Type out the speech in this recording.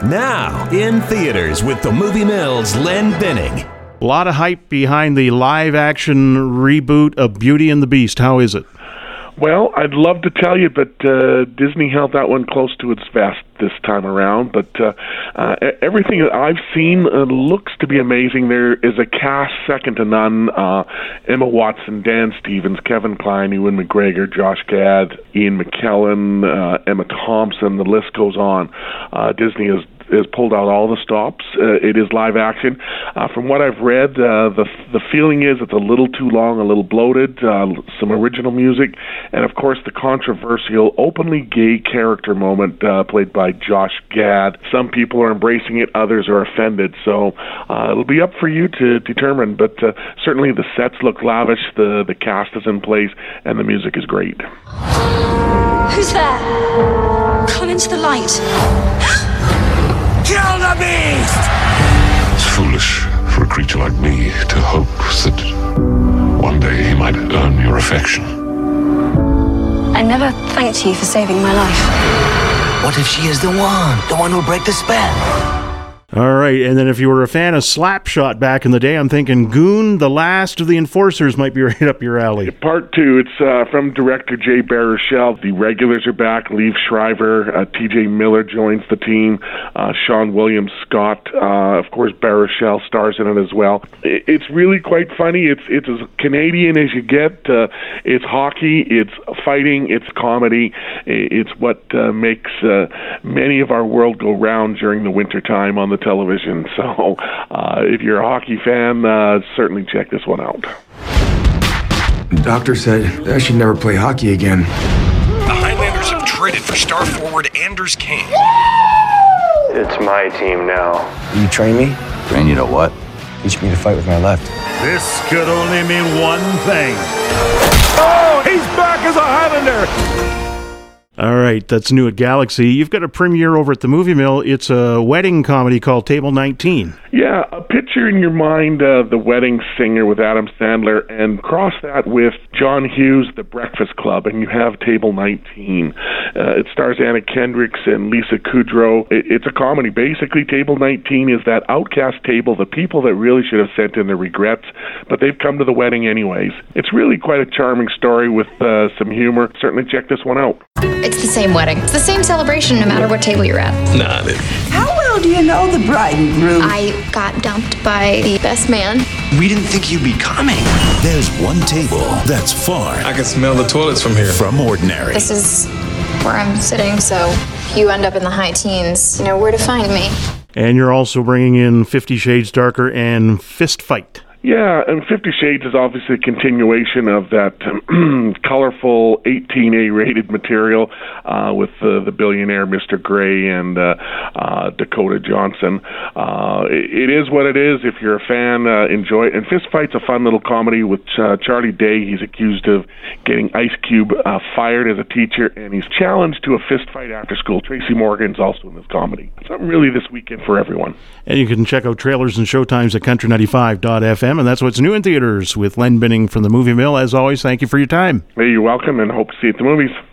Now, in theaters with the Movie Mill's Len Binning. A lot of hype behind the live-action reboot of Beauty and the Beast. How is it? Well, I'd love to tell you, but Disney held that one close to its vest this time around. But everything that I've seen looks to be amazing. There is a cast second to none. Emma Watson, Dan Stevens, Kevin Kline, Ewan McGregor, Josh Gad, Ian McKellen, Emma Thompson. The list goes on. Disney has pulled out all the stops. It is live action. From what I've read, the feeling is it's a little too long, a little bloated, some original music, and of course the controversial openly gay character moment played by Josh Gad. Some people are embracing it, others are offended, so it'll be up for you to determine, but certainly the sets look lavish, the cast is in place, and the music is great. Who's there? Come into the light. Kill the beast! It's foolish for a creature like me to hope that one day he might earn your affection. I never thanked you for saving my life. What if she is the one who'll break the spell? All right, and then if you were a fan of Slapshot back in the day, I'm thinking Goon, the Last of the Enforcers might be right up your alley. Part 2, it's from director Jay Baruchel. The regulars are back. Liev Schreiber, T.J. Miller joins the team. Sean William Scott, of course, Baruchel stars in it as well. It's really quite funny. It's as Canadian as you get. It's hockey, it's fighting, it's comedy. It's what makes many of our world go round during the wintertime on the television. So if you're a hockey fan, certainly check this one out. The doctor said I should never play hockey again. The Highlanders have traded for star forward Anders Kane. It's my team now. You train me? Train you to what? Teach me to fight with my left. This could only mean one thing. Oh, he's back as a Highlander! All right, that's new at Galaxy. You've got a premiere over at the Movie Mill. It's a wedding comedy called Table 19. Yeah, picture in your mind The Wedding Singer with Adam Sandler and cross that with John Hughes' The Breakfast Club, and you have Table 19. It stars Anna Kendricks and Lisa Kudrow. It's a comedy. Basically, Table 19 is that outcast table, the people that really should have sent in their regrets, but they've come to the wedding anyways. It's really quite a charming story with some humor. Certainly check this one out. It's the same wedding. It's the same celebration no matter what table you're at. Nah, it isn't. How well do you know the bride and groom? I got dumped by the best man. We didn't think you'd be coming. There's one table that's far I can smell the toilets from here. from ordinary. This is where I'm sitting, so if you end up in the high teens, you know where to find me. And you're also bringing in 50 Shades Darker and Fist Fight. Yeah, and 50 Shades is obviously a continuation of that colorful 18A rated material with the billionaire Mr. Grey and Dakota Johnson. It is what it is. If you're a fan, enjoy it. And Fist Fight's a fun little comedy with Charlie Day. He's accused of getting Ice Cube fired as a teacher, and he's challenged to a fist fight after school. Tracy Morgan's also in this comedy. Something really this weekend for everyone. And you can check out trailers and showtimes at country95.fm. And that's what's new in theaters with Len Binning from the Movie Mill. As always, thank you for your time. Hey, you're welcome, and hope to see you at the movies.